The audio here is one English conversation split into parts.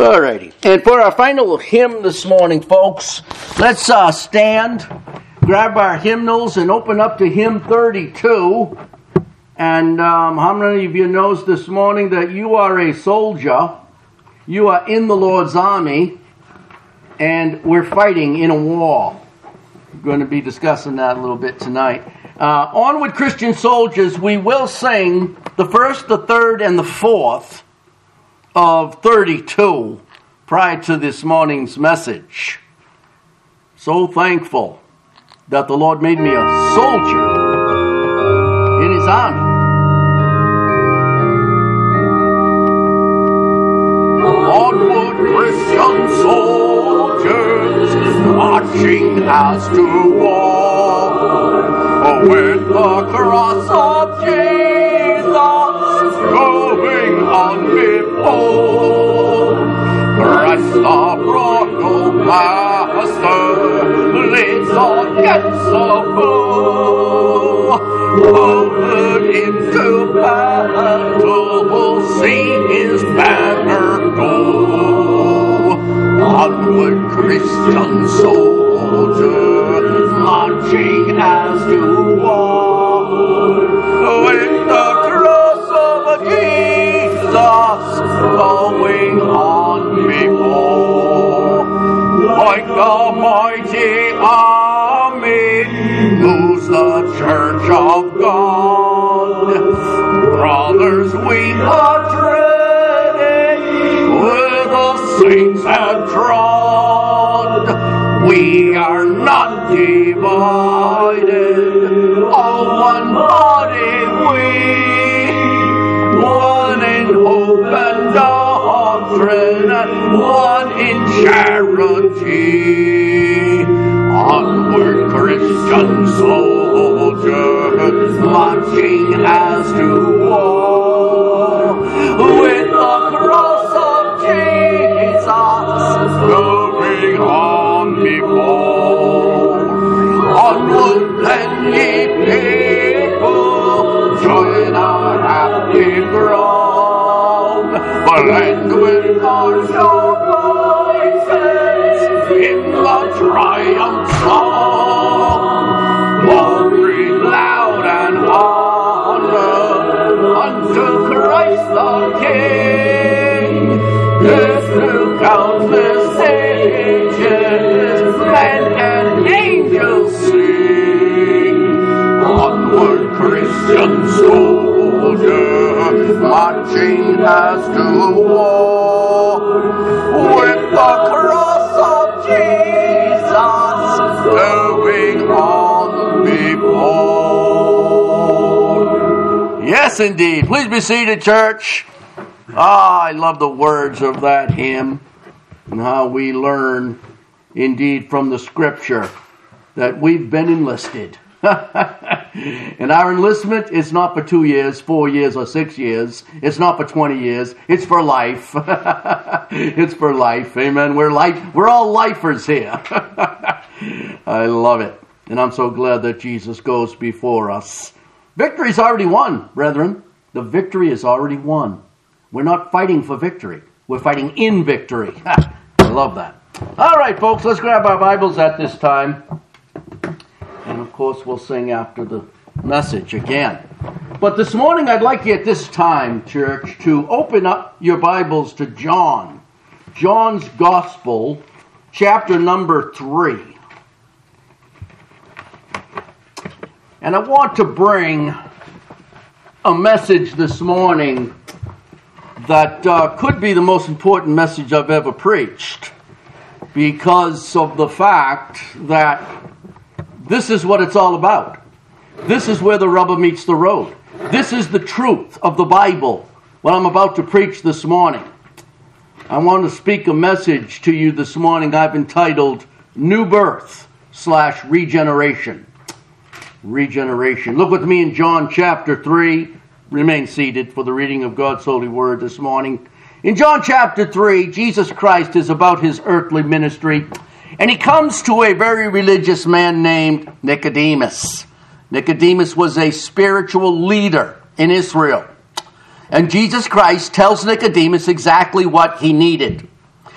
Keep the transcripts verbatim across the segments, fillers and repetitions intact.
Alrighty. And for our final hymn this morning, folks, let's uh, stand, grab our hymnals, and open up to hymn thirty-two. And um, how many of you knows this morning that you are a soldier? You are in the Lord's army, and we're fighting in a war. We're going to be discussing that a little bit tonight. Uh, onward, Christian soldiers, we will sing the first, the third, and the fourth of thirty-two prior to this morning's message. So thankful that the Lord made me a soldier in His army. Onward, Christian soldiers, marching as to war, with the cross of Jesus going on before. Christ the royal master leads against the foe. Onward into battle, we'll see His banner go. Onward, Christian soldiers, marching as to war, with the cross of Jesus going on before. Like the mighty army moves the church of God, brothers, we are treading where the saints have trod. We are not divided, all one body we, one in hope and doctrine, one in charity. Onward, Christian soldiers, marching as to war, with the cross of Jesus going on before. Onward, then, ye people, join our happy throng, blend with our show voices in the triumph song. Glory loud and honor unto Christ the King. This to countless ages, men and angels sing. Onward, Christian soldiers, marching as to war, with the cross of Jesus going on before. Yes, indeed. Please be seated, church. Ah, I love the words of that hymn and how we learn, indeed, from the Scripture that we've been enlisted. And our enlistment is not for two years, four years, or six years. It's not for twenty years. It's for life. It's for life. Amen. We're life. We're all lifers here. I love it. And I'm so glad that Jesus goes before us. Victory's already won, brethren. The victory is already won. We're not fighting for victory. We're fighting in victory. I love that. All right, folks, let's grab our Bibles at this time. And, of course, we'll sing after the message again. But this morning, I'd like you at this time, church, to open up your Bibles to John. John's Gospel, chapter number three. And I want to bring a message this morning that uh, could be the most important message I've ever preached, because of the fact that this is what it's all about. This is where the rubber meets the road. This is the truth of the Bible, what I'm about to preach this morning. I want to speak a message to you this morning I've entitled New Birth slash Regeneration. Regeneration. Look with me in John chapter three. Remain seated for the reading of God's holy word this morning. In John chapter three, Jesus Christ is about His earthly ministry, and He comes to a very religious man named Nicodemus. Nicodemus was a spiritual leader in Israel. And Jesus Christ tells Nicodemus exactly what he needed.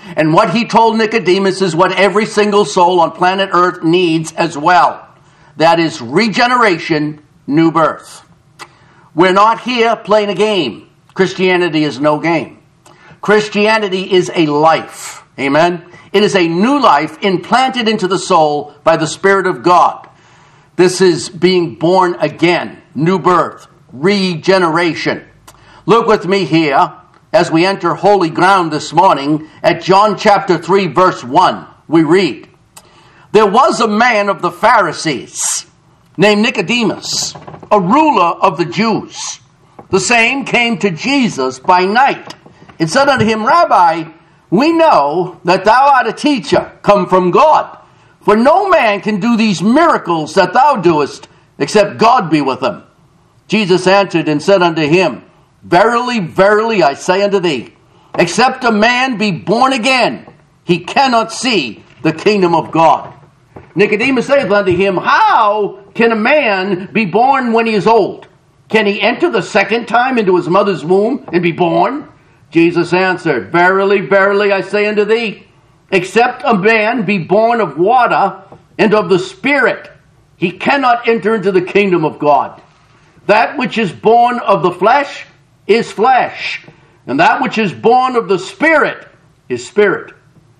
And what he told Nicodemus is what every single soul on planet Earth needs as well. That is regeneration, new birth. We're not here playing a game. Christianity is no game. Christianity is a life. Amen? It is a new life implanted into the soul by the Spirit of God. This is being born again, new birth, regeneration. Look with me here as we enter holy ground this morning at John chapter three, verse one. We read, "There was a man of the Pharisees named Nicodemus, a ruler of the Jews. The same came to Jesus by night and said unto him, Rabbi, we know that thou art a teacher come from God. For no man can do these miracles that thou doest, except God be with him. Jesus answered and said unto him, Verily, verily, I say unto thee, except a man be born again, he cannot see the kingdom of God. Nicodemus saith unto him, How can a man be born when he is old? Can he enter the second time into his mother's womb and be born? Jesus answered, Verily, verily, I say unto thee, except a man be born of water and of the Spirit, he cannot enter into the kingdom of God. That which is born of the flesh is flesh, and that which is born of the Spirit is spirit.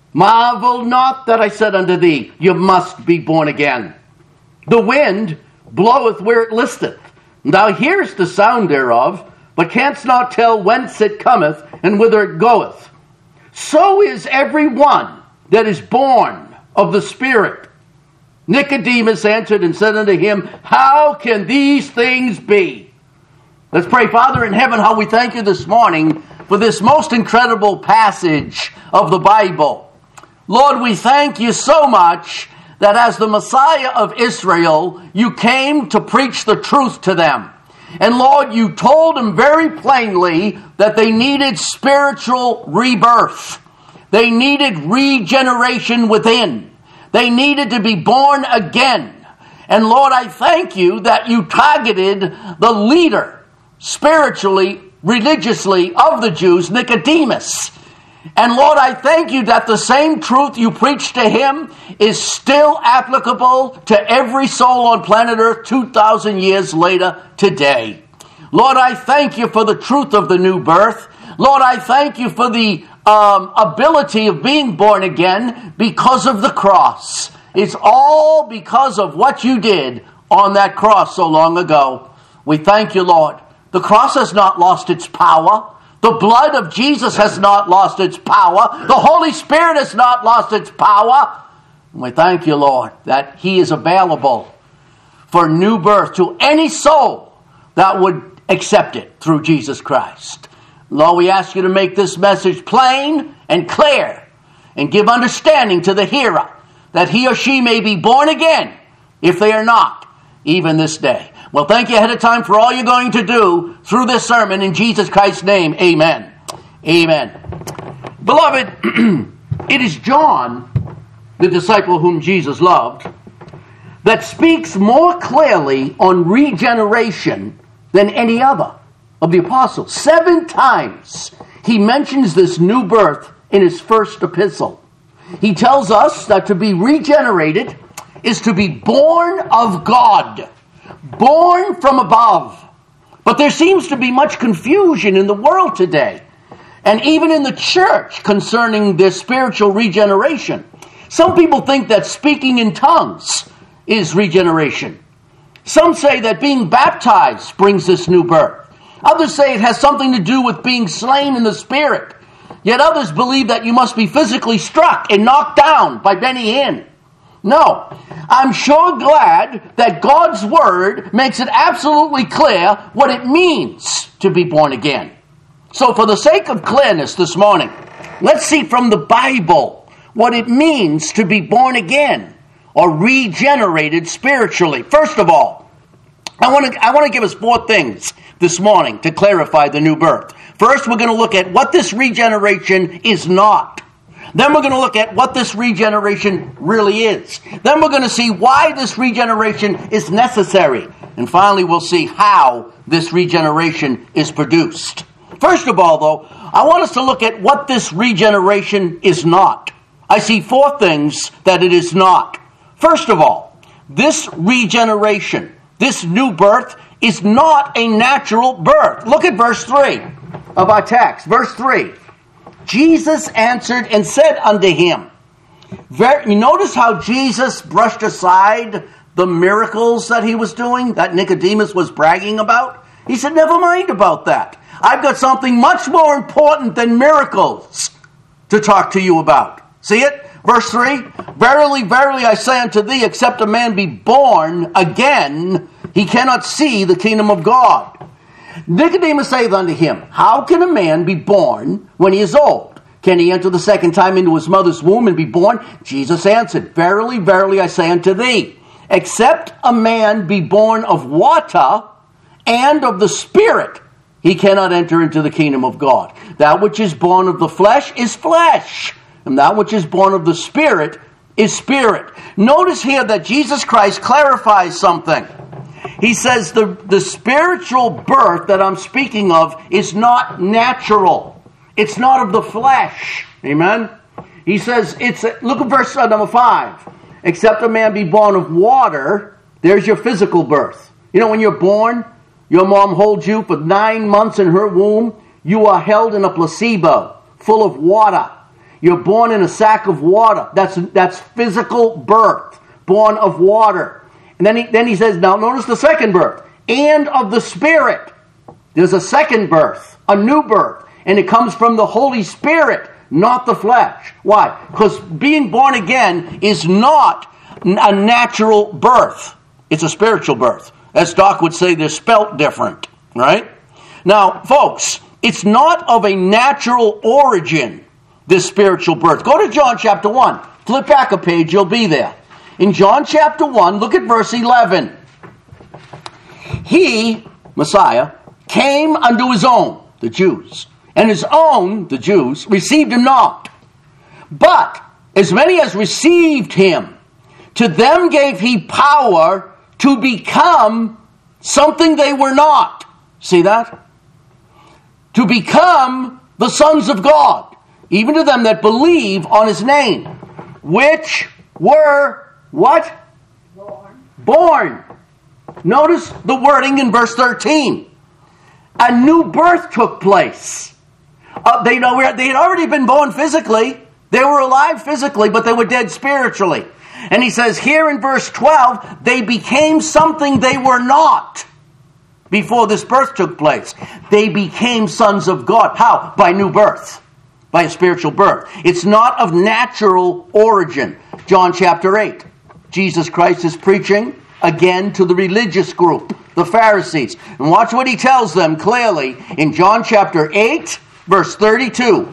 Marvel not that I said unto thee, you must be born again. The wind bloweth where it listeth, and thou hearest the sound thereof, but canst not tell whence it cometh and whither it goeth. So is every one that is born of the Spirit. Nicodemus answered and said unto him, How can these things be? Let's pray. Father in heaven, how we thank you this morning for this most incredible passage of the Bible. Lord, we thank you so much that as the Messiah of Israel, you came to preach the truth to them. And Lord, you told them very plainly that they needed spiritual rebirth. They needed regeneration within. They needed to be born again. And Lord, I thank you that you targeted the leader, spiritually, religiously, of the Jews, Nicodemus. And Lord, I thank you that the same truth you preached to him is still applicable to every soul on planet Earth two thousand years later today. Lord, I thank you for the truth of the new birth. Lord, I thank you for the um, ability of being born again because of the cross. It's all because of what you did on that cross so long ago. We thank you, Lord. The cross has not lost its power. The blood of Jesus has not lost its power. The Holy Spirit has not lost its power. And we thank you, Lord, that he is available for new birth to any soul that would accept it through Jesus Christ. Lord, we ask you to make this message plain and clear and give understanding to the hearer that he or she may be born again if they are not, even this day. Well, thank you ahead of time for all you're going to do through this sermon. In Jesus Christ's name, amen. Amen. Beloved, it is John, the disciple whom Jesus loved, that speaks more clearly on regeneration than any other of the apostles. Seven times he mentions this new birth in his first epistle. He tells us that to be regenerated is to be born of God, born from above. But there seems to be much confusion in the world today, and even in the church, concerning this spiritual regeneration. Some people think that speaking in tongues is regeneration. Some say that being baptized brings this new birth. Others say it has something to do with being slain in the Spirit. Yet others believe that you must be physically struck and knocked down by Benny Hinn. No, I'm sure glad that God's Word makes it absolutely clear what it means to be born again. So for the sake of clearness this morning, let's see from the Bible what it means to be born again or regenerated spiritually. First of all, I want to I want to give us four things this morning to clarify the new birth. First, we're going to look at what this regeneration is not. Then we're going to look at what this regeneration really is. Then we're going to see why this regeneration is necessary. And finally, we'll see how this regeneration is produced. First of all, though, I want us to look at what this regeneration is not. I see four things that it is not. First of all, this regeneration, this new birth, is not a natural birth. Look at verse three of our text. Verse three. Jesus answered and said unto him. Very, you notice how Jesus brushed aside the miracles that he was doing, that Nicodemus was bragging about? He said, never mind about that. I've got something much more important than miracles to talk to you about. See it? Verse three, verily, verily, I say unto thee, except a man be born again, he cannot see the kingdom of God. Nicodemus saith unto him, how can a man be born when he is old? Can he enter the second time into his mother's womb and be born? Jesus answered, verily, verily, I say unto thee, except a man be born of water and of the Spirit, he cannot enter into the kingdom of God. That which is born of the flesh is flesh, and that which is born of the Spirit is spirit. Notice here that Jesus Christ clarifies something. He says the, the spiritual birth that I'm speaking of is not natural. It's not of the flesh. Amen? He says, it's look at verse number five. Except a man be born of water, there's your physical birth. You know, when you're born, your mom holds you for nine months in her womb. You are held in a placebo full of water. You're born in a sack of water. That's that's physical birth, born of water. And then he, then he says, now notice the second birth, and of the Spirit. There's a second birth, a new birth, and it comes from the Holy Spirit, not the flesh. Why? Because being born again is not a natural birth. It's a spiritual birth. As Doc would say, they're spelt different, right? Now, folks, it's not of a natural origin, this spiritual birth. Go to John chapter one. Flip back a page, you'll be there. In John chapter one, look at verse eleven. He, Messiah, came unto his own, the Jews, and his own, the Jews, received him not. But as many as received him, to them gave he power to become something they were not. See that? To become the sons of God, even to them that believe on his name, which were what? Born. Born. Notice the wording in verse thirteen. A new birth took place. Uh, they know where they had already been born physically. They were alive physically, but they were dead spiritually. And he says here in verse twelve, they became something they were not before this birth took place. They became sons of God. How? By new birth. By a spiritual birth. It's not of natural origin. John chapter eight. Jesus Christ is preaching again to the religious group, the Pharisees. And watch what he tells them clearly in John chapter eight, verse thirty-two.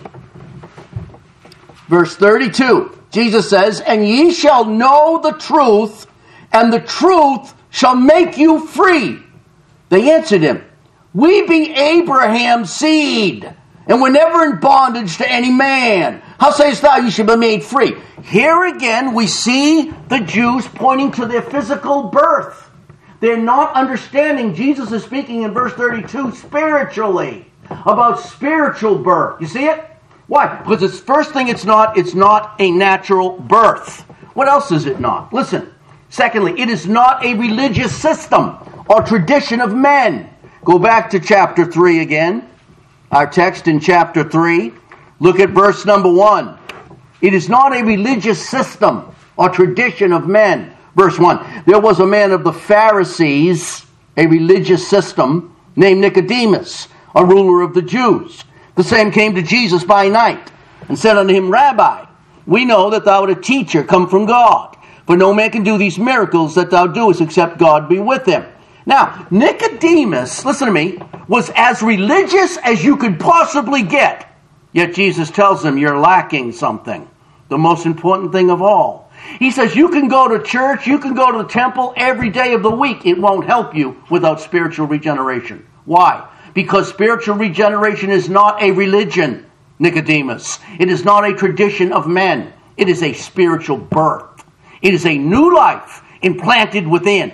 Verse thirty-two. Jesus says, and ye shall know the truth, and the truth shall make you free. They answered him, we be Abraham's seed, and we're never in bondage to any man. How sayest thou you shall be made free? Here again we see the Jews pointing to their physical birth. They're not understanding. Jesus is speaking in verse thirty-two spiritually, about spiritual birth. You see it? Why? Because it's first thing it's not, it's not a natural birth. What else is it not? Listen. Secondly, it is not a religious system or tradition of men. Go back to chapter three again. Our text in chapter three. Look at verse number one. It is not a religious system or tradition of men. Verse one. There was a man of the Pharisees, a religious system, named Nicodemus, a ruler of the Jews. The same came to Jesus by night, and said unto him, Rabbi, we know that thou art a teacher come from God, for no man can do these miracles that thou doest, except God be with him. Now, Nicodemus, listen to me, was as religious as you could possibly get. Yet Jesus tells him, you're lacking something. The most important thing of all. He says, you can go to church, you can go to the temple every day of the week. It won't help you without spiritual regeneration. Why? Because spiritual regeneration is not a religion, Nicodemus. It is not a tradition of men. It is a spiritual birth. It is a new life implanted within.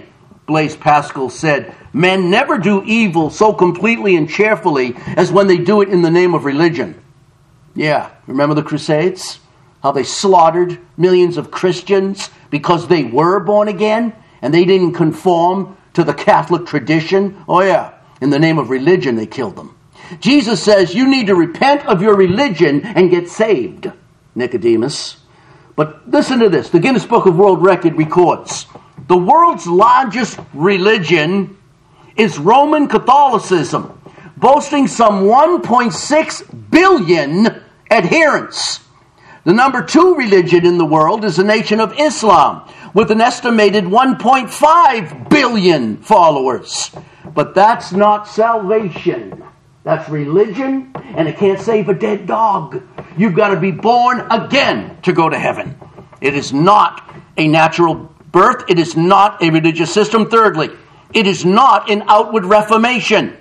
Blaise Pascal said, men never do evil so completely and cheerfully as when they do it in the name of religion. Yeah, remember the Crusades? How they slaughtered millions of Christians because they were born again and they didn't conform to the Catholic tradition? Oh yeah, in the name of religion they killed them. Jesus says you need to repent of your religion and get saved, Nicodemus. But listen to this. The Guinness Book of World Record records the world's largest religion is Roman Catholicism, boasting some one point six billion adherents. The number two religion in the world is the Nation of Islam, with an estimated one point five billion followers. But that's not salvation. That's religion, and it can't save a dead dog. You've got to be born again to go to heaven. It is not a natural birth. It is not a religious system. Thirdly, it is not an outward reformation.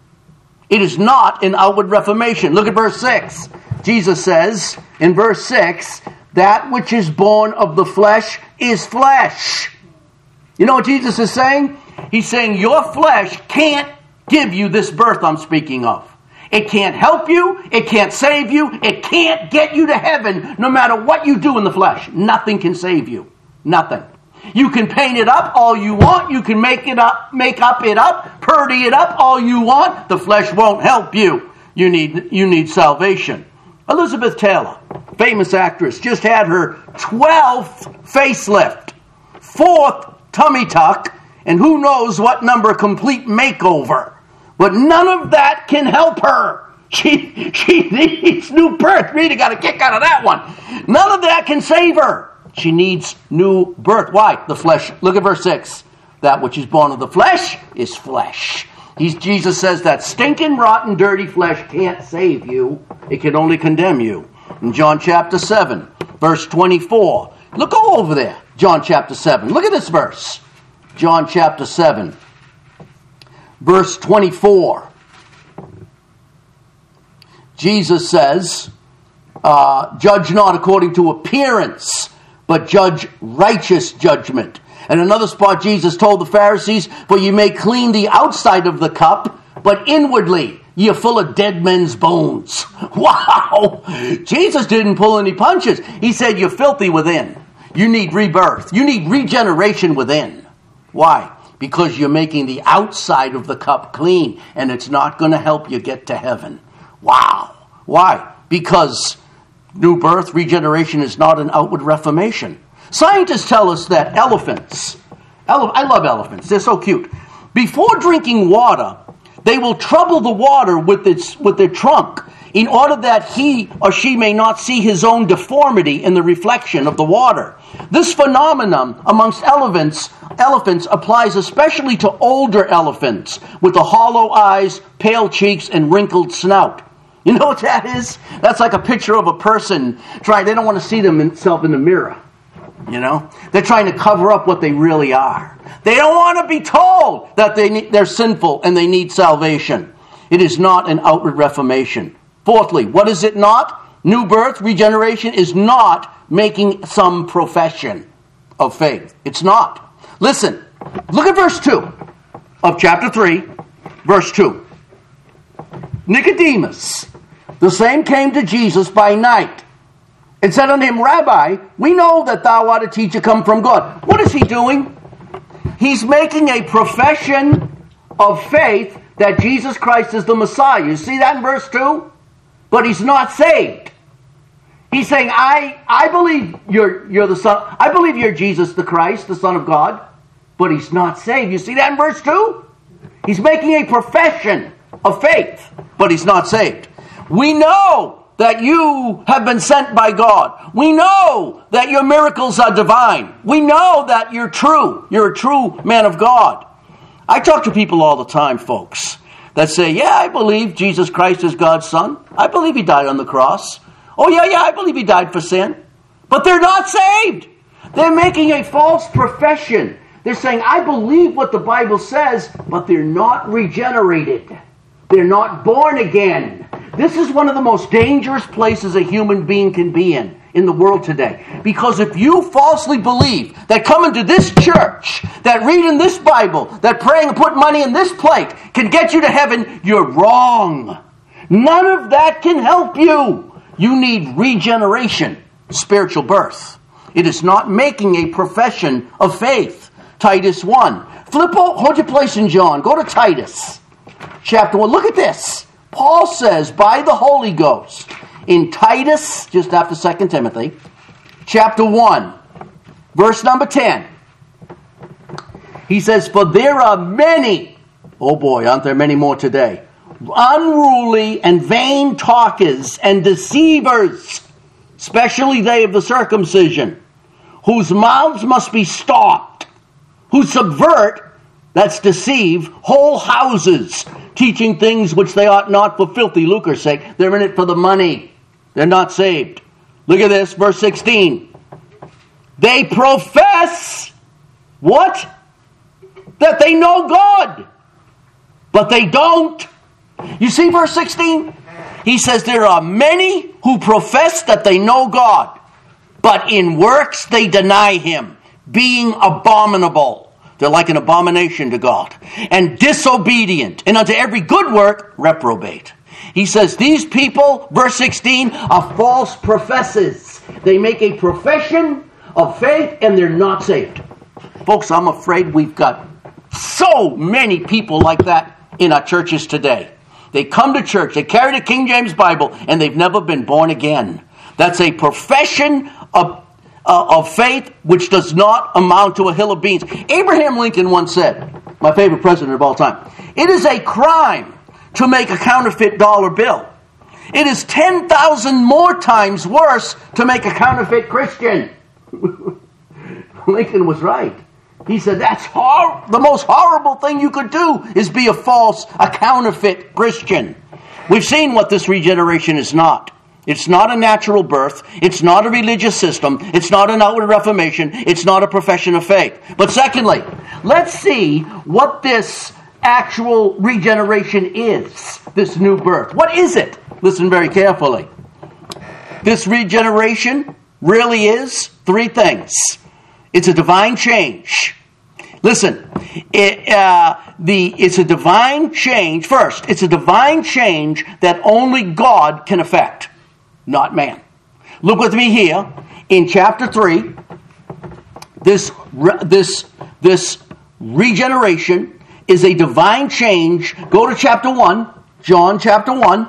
It is not an outward reformation. Look at verse six. Jesus says in verse six, that which is born of the flesh is flesh. You know what Jesus is saying? He's saying your flesh can't give you this birth I'm speaking of. It can't help you. It can't save you. It can't get you to heaven no matter what you do in the flesh. Nothing can save you. Nothing. You can paint it up all you want. You can make it up, make up it up, purdy it up all you want. The flesh won't help you. You need, you need salvation. Elizabeth Taylor, famous actress, just had her twelfth facelift, fourth tummy tuck, and who knows what number complete makeover. But none of that can help her. She, she needs new birth. Really got a kick out of that one. None of that can save her. She needs new birth. Why? The flesh. Look at verse six. That which is born of the flesh is flesh. He's, Jesus says that stinking, rotten, dirty flesh can't save you. It can only condemn you. In John chapter seven, verse twenty-four. Look, go over there. John chapter seven. Look at this verse. John chapter seven, verse twenty-four. Jesus says, uh, judge not according to appearance, but judge righteous judgment. And another spot Jesus told the Pharisees, for you may clean the outside of the cup, but inwardly you're full of dead men's bones. Wow! Jesus didn't pull any punches. He said you're filthy within. You need rebirth. You need regeneration within. Why? Because you're making the outside of the cup clean, and it's not going to help you get to heaven. Wow. Why? Because new birth, regeneration is not an outward reformation. Scientists tell us that elephants, ele- I love elephants, they're so cute. Before drinking water, they will trouble the water with its with their trunk in order that he or she may not see his own deformity in the reflection of the water. This phenomenon amongst elephants, elephants applies especially to older elephants with the hollow eyes, pale cheeks, and wrinkled snout. You know what that is? That's like a picture of a person trying, they don't want to see themselves in the mirror. You know, they're trying to cover up what they really are. They don't want to be told that they need, they're sinful and they need salvation. It is not an outward reformation. Fourthly, what is it not? New birth, regeneration is not making some profession of faith. It's not. Listen, look at verse two of chapter three, verse two. Nicodemus, the same came to Jesus by night, and said unto him, Rabbi, we know that thou art a teacher come from God. What is he doing? He's making a profession of faith that Jesus Christ is the Messiah. You see that in verse two? But he's not saved. He's saying, I, I believe you're, you're the Son. I believe you're Jesus the Christ, the Son of God. But he's not saved. You see that in verse two? He's making a profession of faith, but he's not saved. We know that you have been sent by God. We know that your miracles are divine. We know that you're true. You're a true man of God. I talk to people all the time, folks, that say, yeah, I believe Jesus Christ is God's Son. I believe he died on the cross. Oh, yeah, yeah, I believe he died for sin. But they're not saved. They're making a false profession. They're saying, I believe what the Bible says, but they're not regenerated. They're not born again. This is one of the most dangerous places a human being can be in, in the world today. Because if you falsely believe that coming to this church, that reading this Bible, that praying and putting money in this plate can get you to heaven, you're wrong. None of that can help you. You need regeneration, spiritual birth. It is not making a profession of faith. Titus one. Flip, hold your place in John. Go to Titus chapter one. Look at this. Paul says, by the Holy Ghost, in Titus, just after Second Timothy, chapter one, verse number ten. He says, for there are many, oh boy, aren't there many more today, unruly and vain talkers and deceivers, especially they of the circumcision, whose mouths must be stopped, who subvert, that's deceive, whole houses, teaching things which they ought not for filthy lucre's sake. They're in it for the money. They're not saved. Look at this, verse sixteen. They profess, what? That they know God, but they don't. You see verse sixteen? He says there are many who profess that they know God, but in works they deny him, being abominable. They're like an abomination to God. And disobedient. And unto every good work, reprobate. He says these people, verse sixteen, are false professors. They make a profession of faith and they're not saved. Folks, I'm afraid we've got so many people like that in our churches today. They come to church, they carry the King James Bible, and they've never been born again. That's a profession of Uh, of faith which does not amount to a hill of beans. Abraham Lincoln once said, my favorite president of all time, it is a crime to make a counterfeit dollar bill. It is ten thousand more times worse to make a counterfeit Christian. Lincoln was right. He said that's hor- the most horrible thing you could do is be a false, a counterfeit Christian. We've seen what this regeneration is not. It's not a natural birth. It's not a religious system. It's not an outward reformation. It's not a profession of faith. But secondly, let's see what this actual regeneration is, this new birth. What is it? Listen very carefully. This regeneration really is three things. It's a divine change. Listen, it, uh, the, it's a divine change. First, it's a divine change that only God can effect. Not man. Look with me here in chapter three. This this this regeneration is a divine change. Go to chapter one, John chapter one.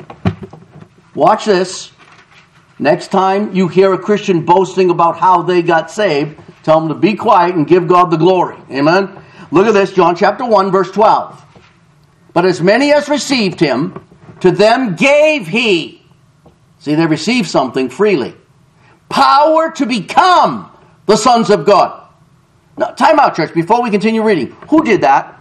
Watch this. Next time you hear a Christian boasting about how they got saved, tell them to be quiet and give God the glory. Amen. Look at this, John chapter one, verse twelve. But as many as received him, to them gave he. See, they receive something freely. Power to become the sons of God. Now, time out, church, before we continue reading. Who did that?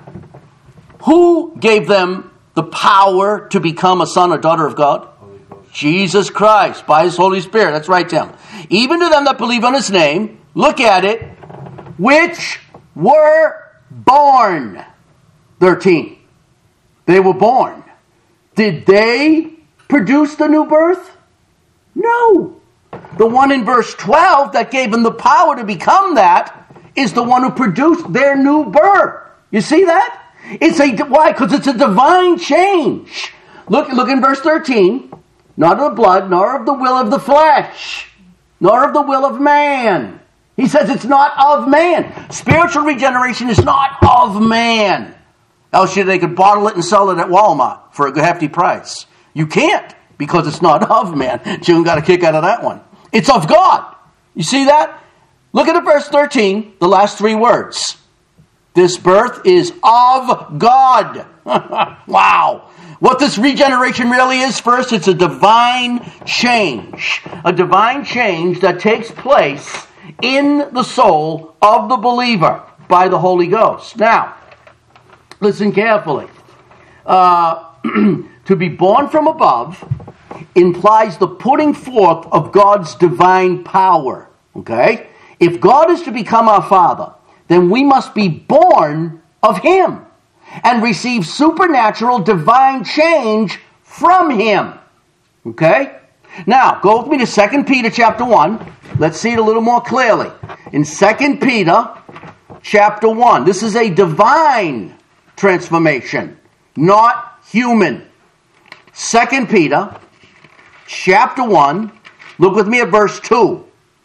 Who gave them the power to become a son or daughter of God? Jesus Christ, by his Holy Spirit. That's right, Tim. Even to them that believe on his name, look at it, which were born. thirteen. They were born. Did they produce the new birth? No. The one in verse twelve that gave them the power to become that is the one who produced their new birth. You see that? It's a why? Because it's a divine change. Look, look in verse thirteen. Not of the blood, nor of the will of the flesh, nor of the will of man. He says it's not of man. Spiritual regeneration is not of man. Else they could bottle it and sell it at Walmart for a hefty price. You can't. Because it's not of man. June got a kick out of that one. It's of God. You see that? Look at verse thirteen, the last three words. This birth is of God. Wow. What this regeneration really is, first, it's a divine change. A divine change that takes place in the soul of the believer by the Holy Ghost. Now, listen carefully. Uh, to be born from above implies the putting forth of God's divine power. Okay? If God is to become our Father, then we must be born of him and receive supernatural divine change from him. Okay? Now, go with me to Second Peter chapter one. Let's see it a little more clearly. In Second Peter chapter one, this is a divine transformation, not human. Second Peter chapter one, look with me at verse two.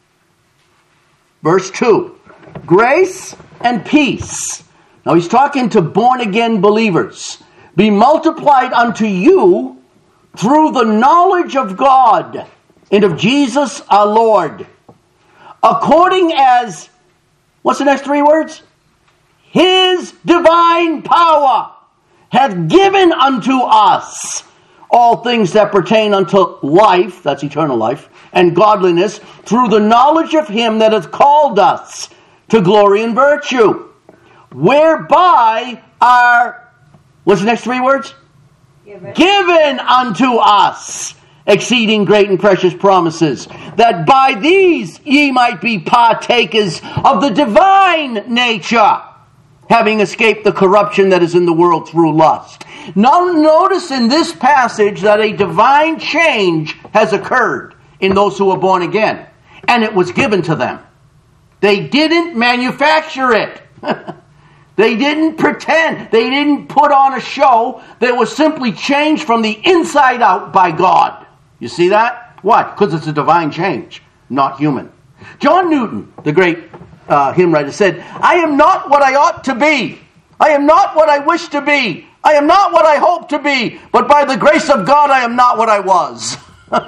Verse two. Grace and peace. Now he's talking to born-again believers. Be multiplied unto you through the knowledge of God and of Jesus our Lord. According as, what's the next three words? His divine power hath given unto us all things that pertain unto life, that's eternal life, and godliness, through the knowledge of him that hath called us to glory and virtue, whereby are, what's the next three words? Given. Given unto us exceeding great and precious promises, that by these ye might be partakers of the divine nature, having escaped the corruption that is in the world through lust. Now notice in this passage that a divine change has occurred in those who are born again, and it was given to them. They didn't manufacture it. They didn't pretend. They didn't put on a show. They were simply changed from the inside out by God. You see that? What? Because it's a divine change, not human. John Newton, the great uh, hymn writer, said, I am not what I ought to be. I am not what I wish to be. I am not what I hope to be. But by the grace of God, I am not what I was.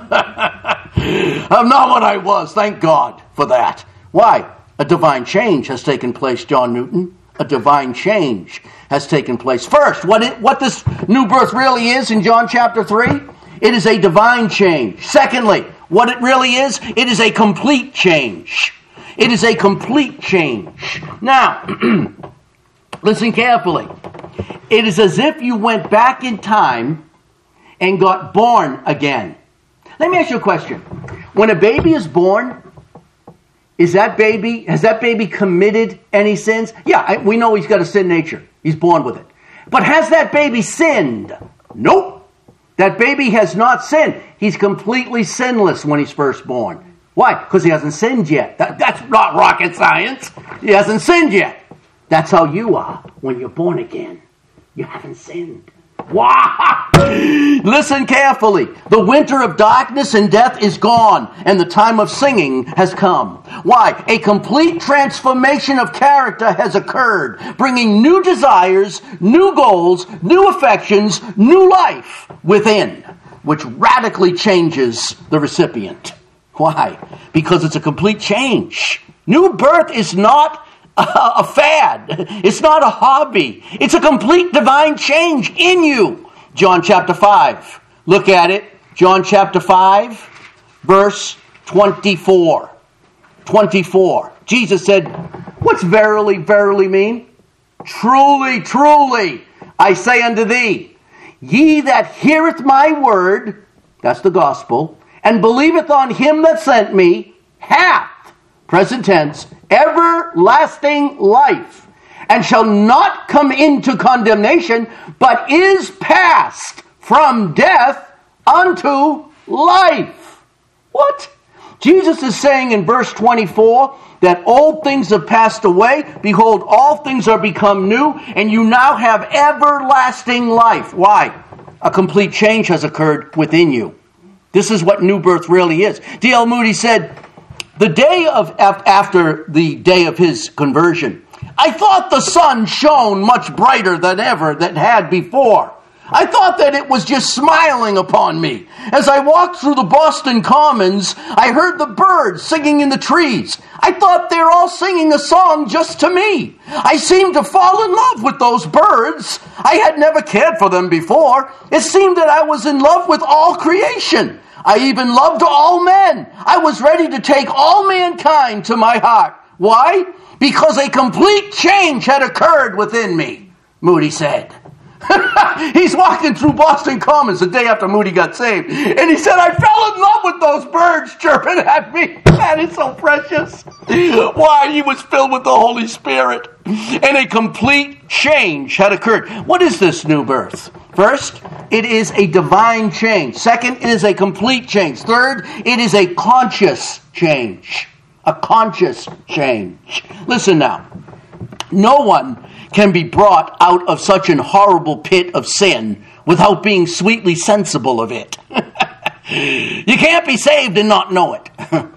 I'm not what I was. Thank God for that. Why? A divine change has taken place, John Newton. A divine change has taken place. First, what it, what this new birth really is in John chapter three, it is a divine change. Secondly, what it really is, it is a complete change. It is a complete change. Now, listen carefully. It is as if you went back in time and got born again. Let me ask you a question. When a baby is born, Is that baby, has that baby committed any sins? Yeah, I, we know he's got a sin nature. He's born with it. But has that baby sinned? Nope. That baby has not sinned. He's completely sinless when he's first born. Why? Because he hasn't sinned yet. That, that's not rocket science. He hasn't sinned yet. That's how you are when you're born again. You haven't sinned. Wow! Listen carefully. The winter of darkness and death is gone, and the time of singing has come. Why? A complete transformation of character has occurred, bringing new desires, new goals, new affections, new life within, which radically changes the recipient. Why? Because it's a complete change. New birth is not a fad. It's not a hobby. It's a complete divine change in you. John chapter five. Look at it. John chapter five, verse twenty-four. twenty-four. Jesus said, what's verily, verily mean? Truly, truly, I say unto thee, ye that heareth my word, that's the gospel, and believeth on him that sent me, hath, present tense, everlasting life, and shall not come into condemnation, but is passed from death unto life. What? Jesus is saying in verse twenty-four that old things have passed away. Behold, all things are become new, and you now have everlasting life. Why? A complete change has occurred within you. This is what new birth really is. D L Moody said, the day of after the day of his conversion, I thought the sun shone much brighter than ever that had before. I thought that it was just smiling upon me. As I walked through the Boston Commons, I heard the birds singing in the trees. I thought they were all singing a song just to me. I seemed to fall in love with those birds. I had never cared for them before. It seemed that I was in love with all creation. I even loved all men. I was ready to take all mankind to my heart. Why? Because a complete change had occurred within me, Moody said. He's walking through Boston Commons the day after Moody got saved. And he said, I fell in love with those birds chirping at me. That is so precious. Why? He was filled with the Holy Spirit. And a complete change had occurred. What is this new birth? First, it is a divine change. Second, it is a complete change. Third, it is a conscious change. A conscious change. Listen now. No one can be brought out of such an horrible pit of sin without being sweetly sensible of it. You can't be saved and not know it.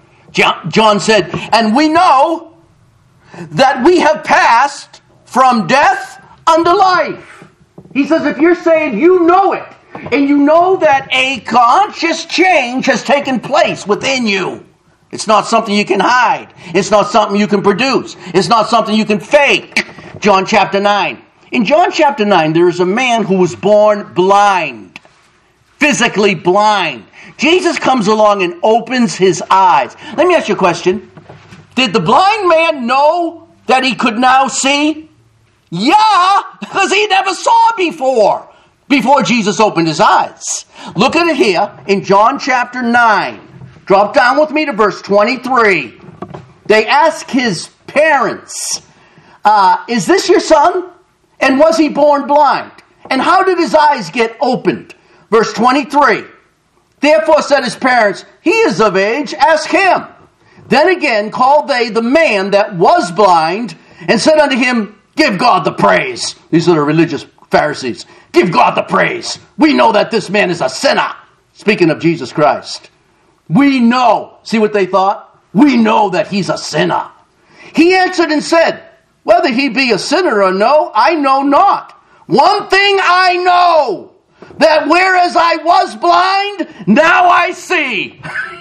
John said, and we know that we have passed from death unto life. He says, if you're saved, you know it. And you know that a conscious change has taken place within you. It's not something you can hide. It's not something you can produce. It's not something you can fake. John chapter nine. In John chapter nine, there is a man who was born blind. Physically blind. Jesus comes along and opens his eyes. Let me ask you a question. Did the blind man know that he could now see? Yeah, because he never saw before. Before Jesus opened his eyes. Look at it here in John chapter nine. Drop down with me to verse twenty-three. They ask his parents, uh, is this your son? And was he born blind? And how did his eyes get opened? Verse twenty-three. Therefore said his parents, he is of age, ask him. Then again called they the man that was blind, and said unto him, give God the praise. These are the religious Pharisees. Give God the praise. We know that this man is a sinner. Speaking of Jesus Christ. We know. See what they thought? We know that he's a sinner. He answered and said, whether he be a sinner or no, I know not. One thing I know, that whereas I was blind, now I see.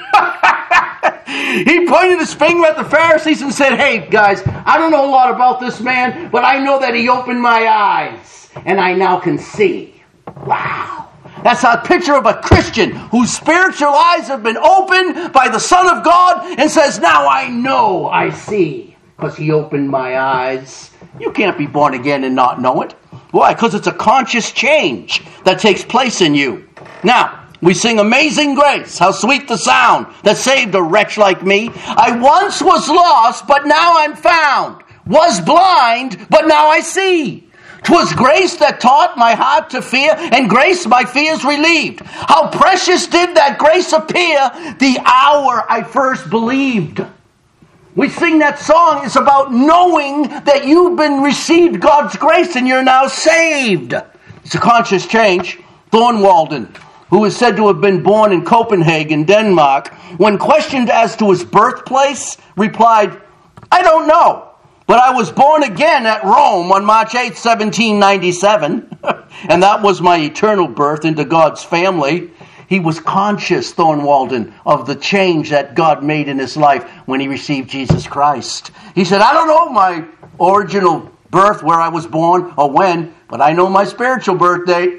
He pointed his finger at the Pharisees and said, hey guys, I don't know a lot about this man, but I know that he opened my eyes and I now can see. Wow. That's a picture of a Christian whose spiritual eyes have been opened by the Son of God and says, now I know I see because he opened my eyes. You can't be born again and not know it. Why? Because it's a conscious change that takes place in you. Now, we sing Amazing Grace, how sweet the sound that saved a wretch like me. I once was lost, but now I'm found. Was blind, but now I see. 'Twas grace that taught my heart to fear, and grace my fears relieved. How precious did that grace appear the hour I first believed. We sing that song. It's about knowing that you've been received God's grace and you're now saved. It's a conscious change. Thorwaldsen, who is said to have been born in Copenhagen, Denmark, when questioned as to his birthplace, replied, I don't know. But I was born again at Rome on March eighth, seventeen ninety-seven. And that was my eternal birth into God's family. He was conscious, Thorwaldsen, of the change that God made in his life when he received Jesus Christ. He said, I don't know my original birth, where I was born or when, but I know my spiritual birth date.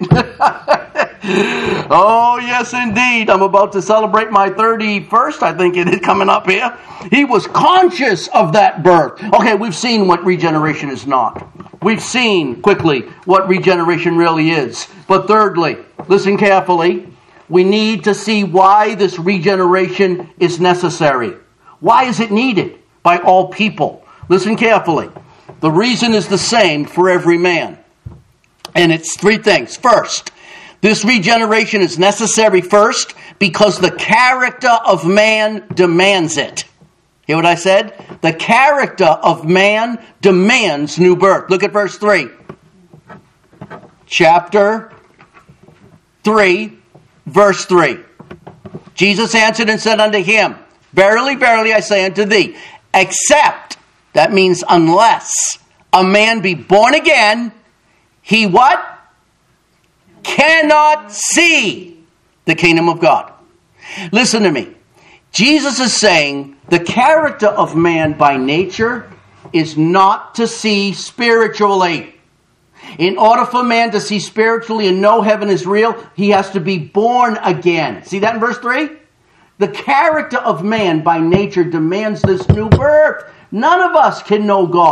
Oh, yes, indeed. I'm about to celebrate my thirty-first, I think it is, coming up here. He was conscious of that birth. Okay, we've seen what regeneration is not. We've seen, quickly, what regeneration really is. But thirdly, listen carefully, we need to see why this regeneration is necessary. Why is it needed by all people? Listen carefully. The reason is the same for every man. And it's three things. First, this regeneration is necessary first because the character of man demands it. Hear what I said? The character of man demands new birth. Look at verse three. Chapter three, verse three. Jesus answered and said unto him, verily, verily, I say unto thee, except, that means unless, a man be born again, he what? Cannot see the kingdom of God. Listen to me. Jesus is saying the character of man by nature is not to see spiritually. In order for man to see spiritually and know heaven is real, he has to be born again. See that in verse three? The character of man by nature demands this new birth. None of us can know God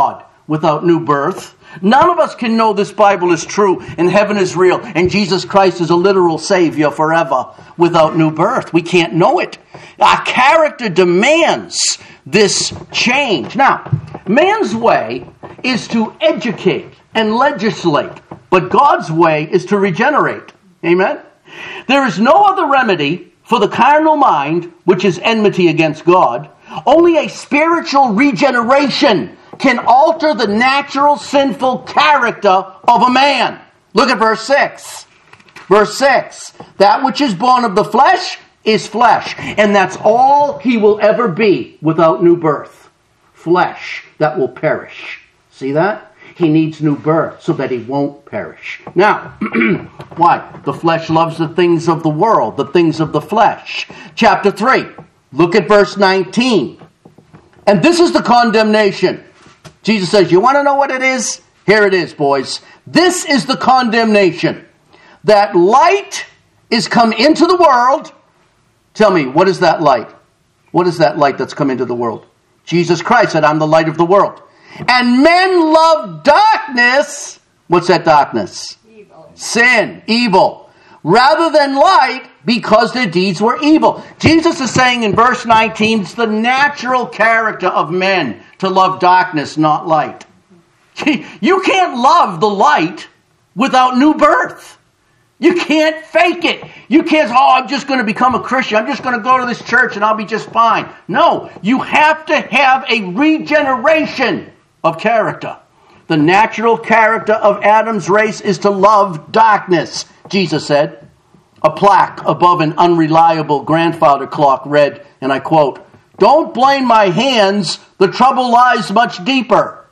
without new birth. None of us can know this Bible is true and heaven is real and Jesus Christ is a literal Savior forever without new birth. We can't know it. Our character demands this change. Now, man's way is to educate and legislate, but God's way is to regenerate. Amen? There is no other remedy for the carnal mind, which is enmity against God. Only a spiritual regeneration can alter the natural sinful character of a man. Look at verse six. Verse six. That which is born of the flesh is flesh. And that's all he will ever be without new birth. Flesh that will perish. See that? He needs new birth so that he won't perish. Now, why? The flesh loves the things of the world, the things of the flesh. Chapter three. Look at verse nineteen. And this is the condemnation. Jesus says, you want to know what it is? Here it is, boys. This is the condemnation. That light is come into the world. Tell me, what is that light? What is that light that's come into the world? Jesus Christ said, I'm the light of the world. And men love darkness. What's that darkness? Evil. Sin, evil. Rather than light, because their deeds were evil. Jesus is saying in verse nineteen, it's the natural character of men to love darkness, not light. You can't love the light without new birth. You can't fake it. You can't, oh, I'm just going to become a Christian. I'm just going to go to this church and I'll be just fine. No, you have to have a regeneration of character. The natural character of Adam's race is to love darkness, Jesus said. A plaque above an unreliable grandfather clock read, and I quote, don't blame my hands, the trouble lies much deeper.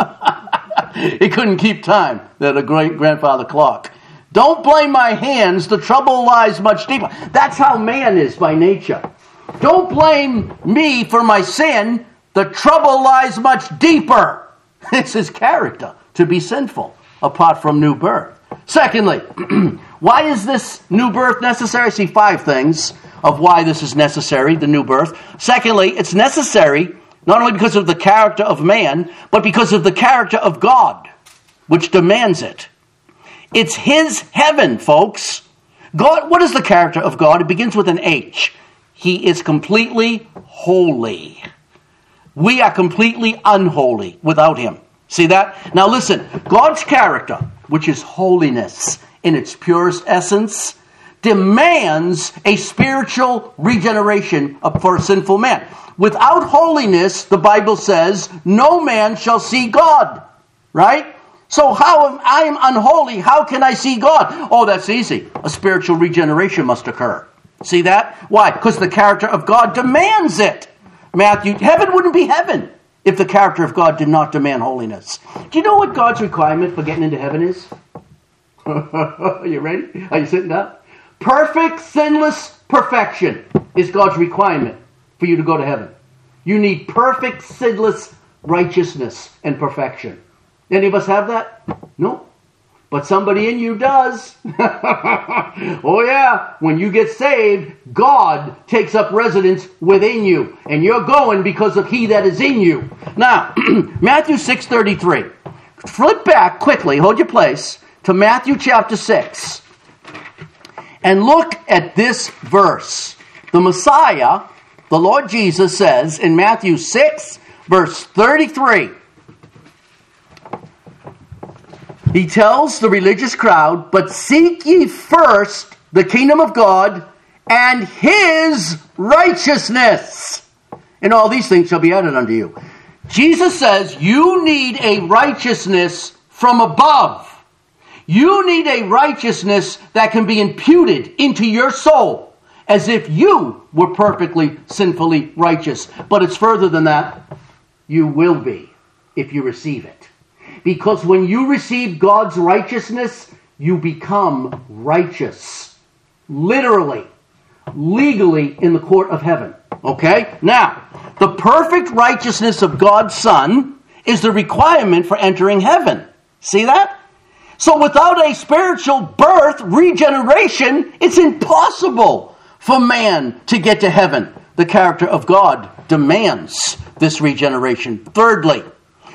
It couldn't keep time, that a great grandfather clock. Don't blame my hands, the trouble lies much deeper. That's how man is by nature. Don't blame me for my sin, the trouble lies much deeper. It's his character to be sinful, apart from new birth. Secondly, why is this new birth necessary? See, five things of why this is necessary, the new birth. Secondly, it's necessary not only because of the character of man, but because of the character of God, which demands it. It's his heaven, folks. God, what is the character of God? It begins with an H. He is completely holy. We are completely unholy without him. See that? Now listen, God's character, which is holiness in its purest essence, demands a spiritual regeneration for a sinful man. Without holiness, the Bible says, no man shall see God. Right? So how am I am unholy? How can I see God? Oh, that's easy. A spiritual regeneration must occur. See that? Why? Because the character of God demands it. Matthew, heaven wouldn't be heaven if the character of God did not demand holiness. Do you know what God's requirement for getting into heaven is? Are you ready? Are you sitting up? Perfect, sinless perfection is God's requirement for you to go to heaven. You need perfect, sinless righteousness and perfection. Any of us have that? No. But somebody in you does. Oh yeah, when you get saved, God takes up residence within you. And you're going because of he that is in you. Now, Matthew six thirty-three. Flip back quickly, hold your place, to Matthew chapter six. And look at this verse. The Messiah, the Lord Jesus, says in Matthew six, verse thirty-three. He tells the religious crowd, but seek ye first the kingdom of God and his righteousness, and all these things shall be added unto you. Jesus says you need a righteousness from above. You need a righteousness that can be imputed into your soul as if you were perfectly, sinfully righteous. But it's further than that. You will be if you receive it. Because when you receive God's righteousness, you become righteous. Literally, legally in the court of heaven. Okay? Now, the perfect righteousness of God's Son is the requirement for entering heaven. See that? So without a spiritual birth, regeneration, it's impossible for man to get to heaven. The character of God demands this regeneration. Thirdly,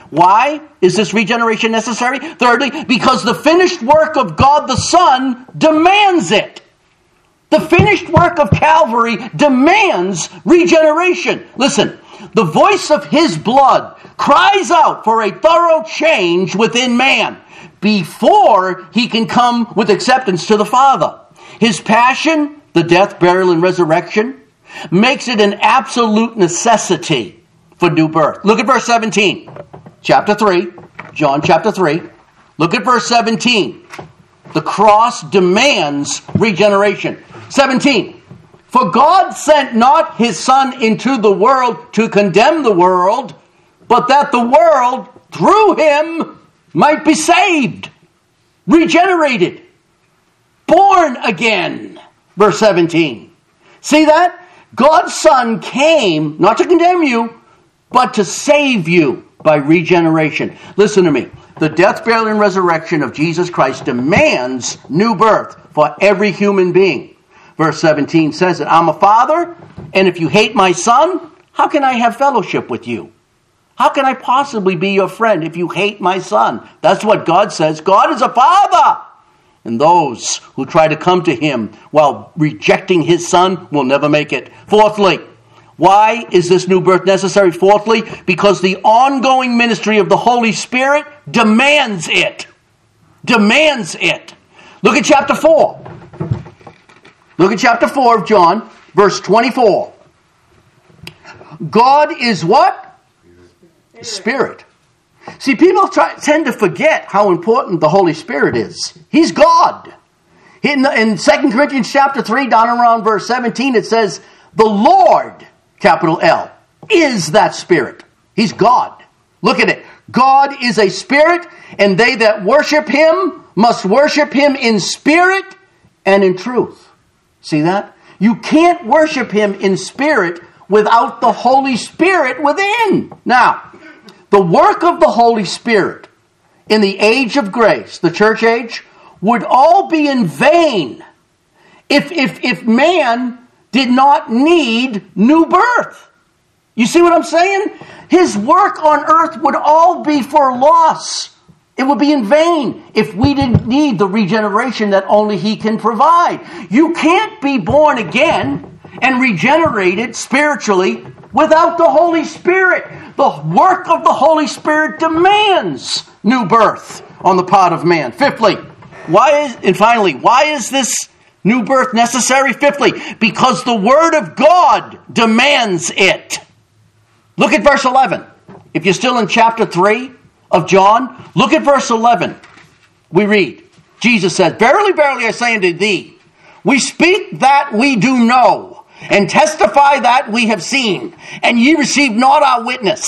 Why is this regeneration necessary? Thirdly, because the finished work of God the Son demands it. The finished work of Calvary demands regeneration. Listen, the voice of his blood cries out for a thorough change within man before he can come with acceptance to the Father. His passion, the death, burial, and resurrection, makes it an absolute necessity for new birth. Look at verse seventeen, chapter three, John chapter three. Look at verse seventeen. The cross demands regeneration. seventeen. For God sent not his Son into the world to condemn the world, but that the world through him might be saved, regenerated, born again. Verse seventeen. See that? God's Son came not to condemn you, but to save you by regeneration. Listen to me. The death, burial, and resurrection of Jesus Christ demands new birth for every human being. Verse seventeen says that I'm a father, and if you hate my Son, how can I have fellowship with you? How can I possibly be your friend if you hate my Son? That's what God says. God is a father. And those who try to come to him while rejecting his Son will never make it. Fourthly, why is this new birth necessary? Fourthly, because the ongoing ministry of the Holy Spirit demands it. Demands it. Look at chapter four. Look at chapter four of John, verse twenty-four. God is what? Spirit. Spirit. See, people try, tend to forget how important the Holy Spirit is. He's God. In, in Second Corinthians chapter three, down around verse seventeen, it says, the Lord, capital L, is that Spirit. He's God. Look at it. God is a Spirit, and they that worship him must worship him in spirit and in truth. See that? You can't worship him in spirit without the Holy Spirit within. Now, the work of the Holy Spirit in the age of grace, the church age, would all be in vain if, if, if man did not need new birth. You see what I'm saying? His work on earth would all be for loss. It would be in vain if we didn't need the regeneration that only he can provide. You can't be born again and regenerated spiritually without the Holy Spirit. The work of the Holy Spirit demands new birth on the part of man. Fifthly, why is, and finally, why is this new birth necessary? Fifthly, because the Word of God demands it. Look at verse eleven. If you're still in chapter three of John, look at verse eleven. We read, Jesus says, verily, verily, I say unto thee, we speak that we do know, and testify that we have seen, and ye receive not our witness.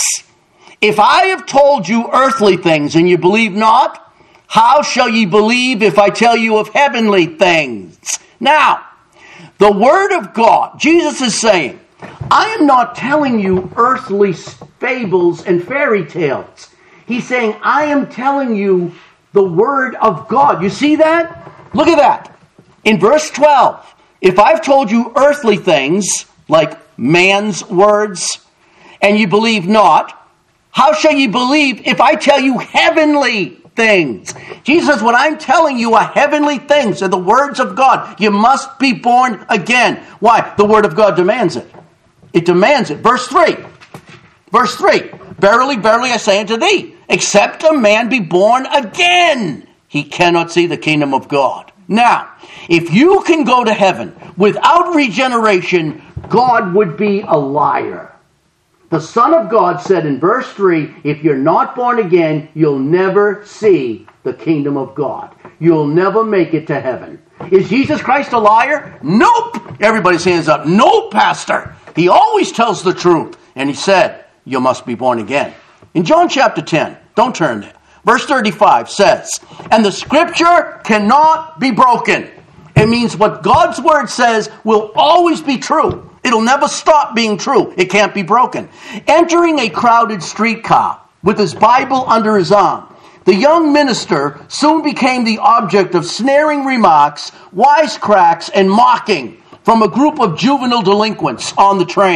If I have told you earthly things, and you believe not, how shall ye believe if I tell you of heavenly things? Now, the Word of God, Jesus is saying, I am not telling you earthly fables and fairy tales. He's saying, I am telling you the Word of God. You see that? Look at that. In verse twelve, if I've told you earthly things, like man's words, and you believe not, how shall you believe if I tell you heavenly things? Jesus says, what I'm telling you are heavenly things, are the words of God. You must be born again. Why? The Word of God demands it. It demands it. Verse three. Verse three. Verily, verily, I say unto thee, except a man be born again, he cannot see the kingdom of God. Now, if you can go to heaven without regeneration, God would be a liar. The Son of God said in verse three, if you're not born again, you'll never see the kingdom of God. You'll never make it to heaven. Is Jesus Christ a liar? Nope. Everybody's hands up. Nope, Pastor. He always tells the truth. And he said, you must be born again. In John chapter ten, don't turn there. Verse thirty-five says, and the scripture cannot be broken. It means what God's word says will always be true. It'll never stop being true. It can't be broken. Entering a crowded streetcar with his Bible under his arm, the young minister soon became the object of snaring remarks, wisecracks, and mocking from a group of juvenile delinquents on the train.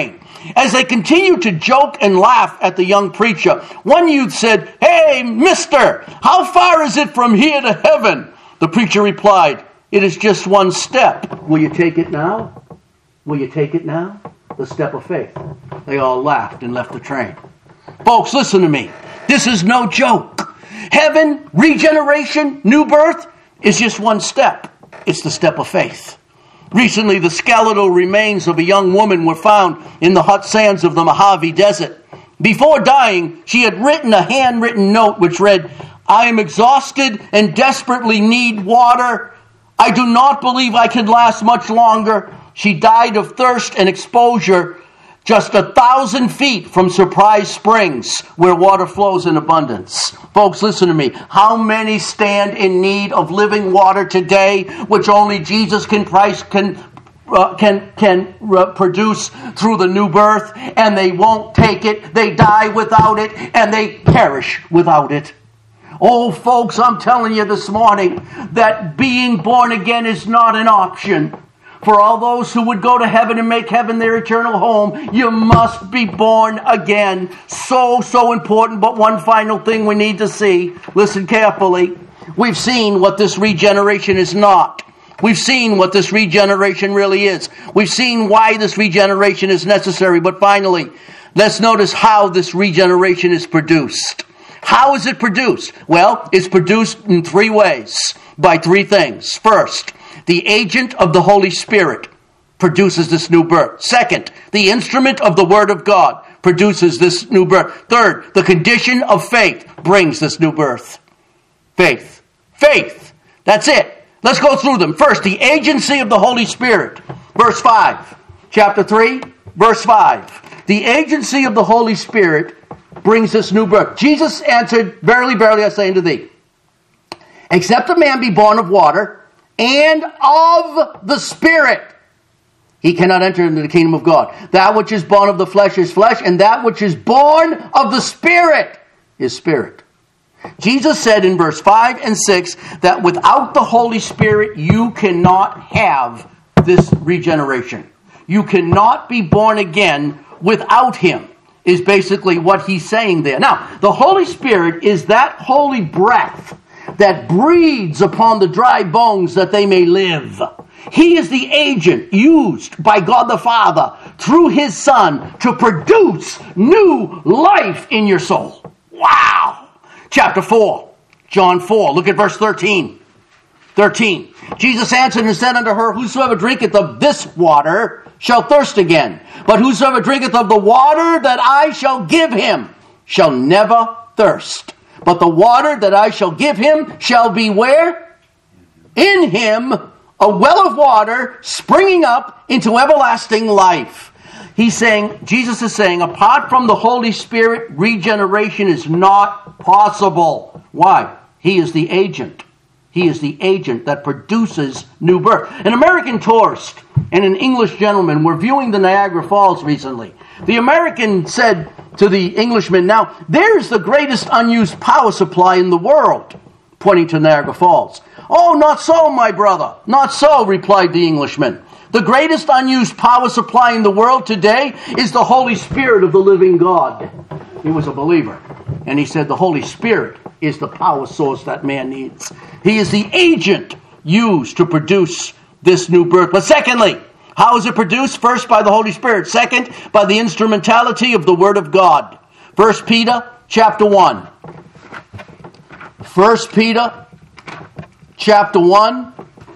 As they continued to joke and laugh at the young preacher, one youth said, "Hey, mister, how far is it from here to heaven?" The preacher replied, "It is just one step." "Will you take it now? Will you take it now?" The step of faith. They all laughed and left the train. Folks, listen to me. This is no joke. Heaven, regeneration, new birth is just one step. It's the step of faith. Recently, the skeletal remains of a young woman were found in the hot sands of the Mojave Desert. Before dying, she had written a handwritten note which read, "I am exhausted and desperately need water. I do not believe I can last much longer." She died of thirst and exposure just a thousand feet from Surprise Springs, where water flows in abundance. Folks, listen to me. How many stand in need of living water today, which only Jesus can price can uh, can can uh, produce through the new birth, and they won't take it. They die without it, and they perish without it. Oh, folks, I'm telling you this morning that being born again is not an option. For all those who would go to heaven and make heaven their eternal home, you must be born again. So, so important. But one final thing we need to see. Listen carefully. We've seen what this regeneration is not. We've seen what this regeneration really is. We've seen why this regeneration is necessary. But finally, let's notice how this regeneration is produced. How is it produced? Well, it's produced in three ways, by three things. First, the agent of the Holy Spirit produces this new birth. Second, the instrument of the Word of God produces this new birth. Third, the condition of faith brings this new birth. Faith. Faith. That's it. Let's go through them. First, the agency of the Holy Spirit. Verse five. Chapter three, verse five. The agency of the Holy Spirit brings this new birth. Jesus answered, "Verily, verily, I say unto thee, except a man be born of water and of the Spirit, he cannot enter into the kingdom of God. That which is born of the flesh is flesh, and that which is born of the Spirit is spirit." Jesus said in verse five and six that without the Holy Spirit, you cannot have this regeneration. You cannot be born again without Him, is basically what he's saying there. Now, the Holy Spirit is that holy breath that breathes upon the dry bones that they may live. He is the agent used by God the Father through His Son to produce new life in your soul. Wow! Chapter four, John four, look at verse thirteen. thirteen. Jesus answered and said unto her, "Whosoever drinketh of this water shall thirst again. But whosoever drinketh of the water that I shall give him shall never thirst. But the water that I shall give him shall be" where? "In him a well of water springing up into everlasting life." He's saying, Jesus is saying, apart from the Holy Spirit, regeneration is not possible. Why? He is the agent. He is the agent that produces new birth. An American tourist and an English gentleman were viewing the Niagara Falls recently. The American said to the Englishman, "Now, there's the greatest unused power supply in the world," pointing to Niagara Falls. "Oh, not so, my brother. Not so," replied the Englishman. "The greatest unused power supply in the world today is the Holy Spirit of the living God." He was a believer. And he said the Holy Spirit is the power source that man needs. He is the agent used to produce this new birth. But secondly, how is it produced? First, by the Holy Spirit. Second, by the instrumentality of the Word of God. First Peter chapter one. First Peter chapter one.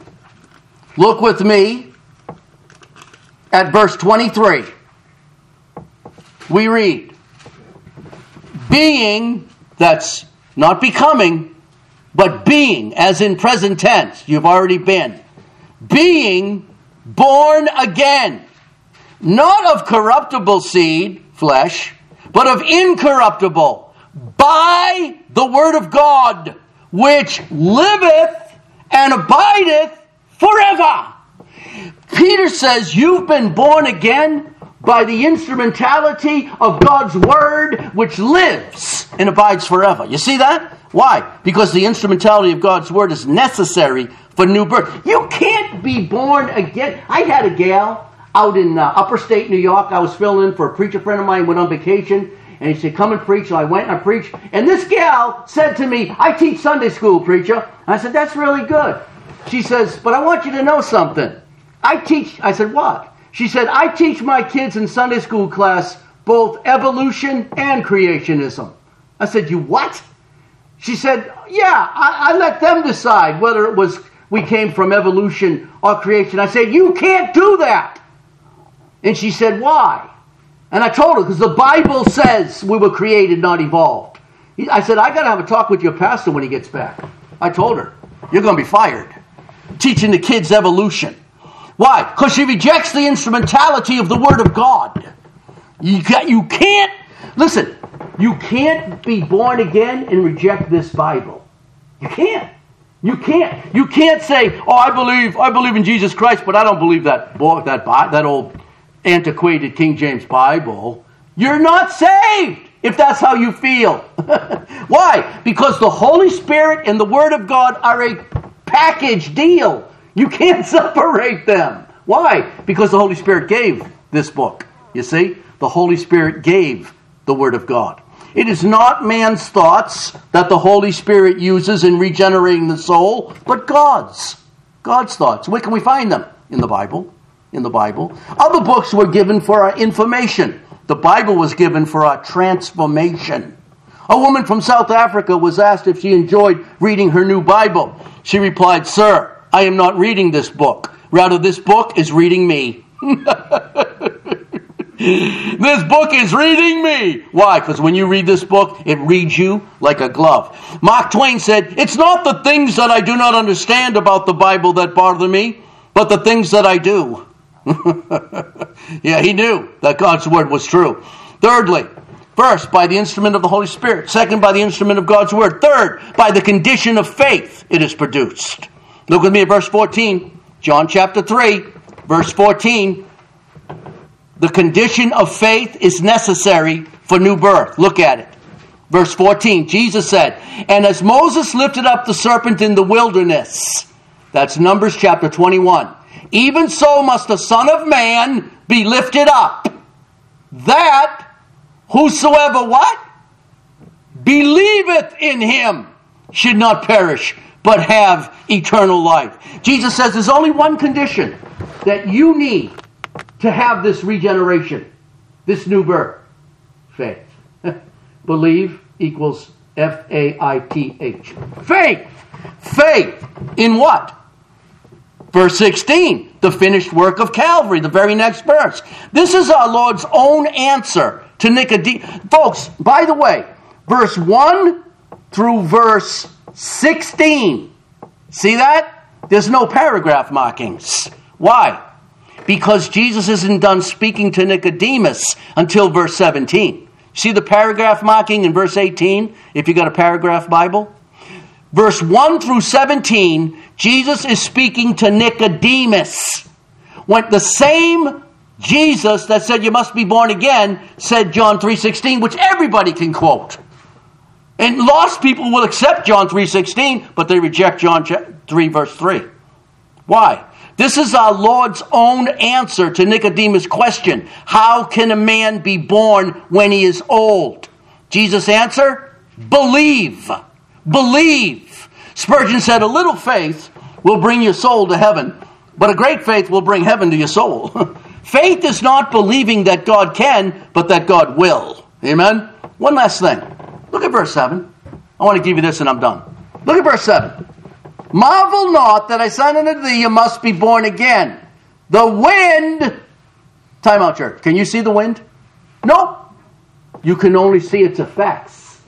Look with me at verse twenty-three. We read, "Being," that's not becoming, but being, as in present tense, you've already been, "being born again, not of corruptible seed, flesh, but of incorruptible, by the word of God, which liveth and abideth forever." Peter says you've been born again by the instrumentality of God's Word, which lives and abides forever. You see that? Why? Because the instrumentality of God's Word is necessary for new birth. You can't be born again. I had a gal. out in uh, upper state New York. I was filling in for a preacher friend of mine who went on vacation. And he said, come and preach. So I went and I preached. And this gal said to me, I teach Sunday school, preacher. And I said, that's really good. She says, but I want you to know something. I teach, I said, what? She said, I teach my kids in Sunday school class both evolution and creationism. I said, you what? She said, yeah, I, I let them decide whether it was we came from evolution or creation. I said, you can't do that. And she said, why? And I told her, because the Bible says we were created, not evolved. I said, I got to have a talk with your pastor when he gets back. I told her, you're going to be fired. Teaching the kids evolution. Why? Because she rejects the instrumentality of the Word of God. You, got, you can't, listen, you can't be born again and reject this Bible. You can't. You can't. You can't say, oh, I believe, I believe in Jesus Christ, but I don't believe that book, that that old antiquated King James Bible. You're not saved if that's how you feel. Why? Because the Holy Spirit and the Word of God are a package deal. You can't separate them. Why? Because the Holy Spirit gave this book. You see? The Holy Spirit gave the Word of God. It is not man's thoughts that the Holy Spirit uses in regenerating the soul, but God's. God's thoughts. Where can we find them? In the Bible. In the Bible. Other books were given for our information. The Bible was given for our transformation. A woman from South Africa was asked if she enjoyed reading her new Bible. She replied, sir, I am not reading this book. Rather, this book is reading me. This book is reading me. Why? Because when you read this book, it reads you like a glove. Mark Twain said, it's not the things that I do not understand about the Bible that bother me, but the things that I do. Yeah, he knew that God's Word was true. Thirdly, first, by the instrument of the Holy Spirit. Second, by the instrument of God's Word. Third, by the condition of faith it is produced. Look with me at verse fourteen. John chapter three, verse fourteen. The condition of faith is necessary for new birth. Look at it. Verse fourteen, Jesus said, and as Moses lifted up the serpent in the wilderness, that's Numbers chapter twenty-one, even so must the Son of Man be lifted up, that whosoever what? Believeth in him should not perish, but have eternal life. Jesus says there's only one condition that you need to have this regeneration, this new birth. Faith. Believe equals F A I T H. Faith. Faith in what? Verse sixteen, the finished work of Calvary, the very next verse. This is our Lord's own answer to Nicodemus. Folks, by the way, verse one through verse sixteen. See that? There's no paragraph markings. Why? Because Jesus isn't done speaking to Nicodemus until verse seventeen. See the paragraph marking in verse eighteen, if you got a paragraph Bible? Verse one through seventeen, Jesus is speaking to Nicodemus. When the same Jesus that said you must be born again said John three sixteen, which everybody can quote. And lost people will accept John three sixteen, but they reject John three verse three. Why? This is our Lord's own answer to Nicodemus' question. How can a man be born when he is old? Jesus' answer? Believe. Believe. Spurgeon said, a little faith will bring your soul to heaven, but a great faith will bring heaven to your soul. Faith is not believing that God can, but that God will. Amen? One last thing. Look at verse seven. I want to give you this and I'm done. Look at verse seven. Marvel not that I said unto thee, you must be born again. The wind... Time out, church. Can you see the wind? No. You can only see its effects.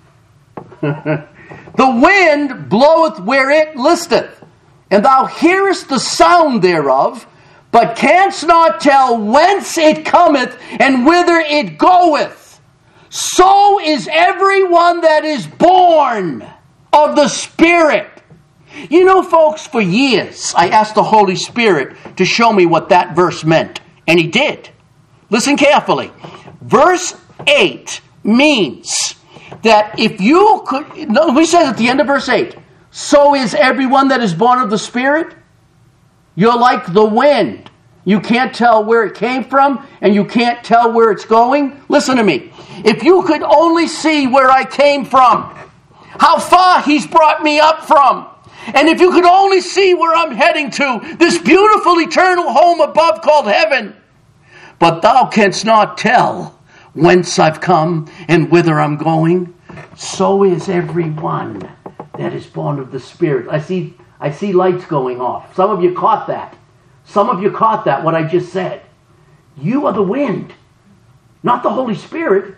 The wind bloweth where it listeth, and thou hearest the sound thereof, but canst not tell whence it cometh and whither it goeth. So is everyone that is born of the Spirit. You know, folks, for years I asked the Holy Spirit to show me what that verse meant, and He did. Listen carefully. Verse eight means that if you could... No, he says at the end of verse eight, so is everyone that is born of the Spirit. You're like the wind. You can't tell where it came from, and you can't tell where it's going. Listen to me. If you could only see where I came from, how far he's brought me up from, and if you could only see where I'm heading to, this beautiful eternal home above called heaven, but thou canst not tell whence I've come and whither I'm going, so is everyone that is born of the Spirit. I see, I see lights going off. Some of you caught that. Some of you caught that, what I just said. You are the wind, not the Holy Spirit.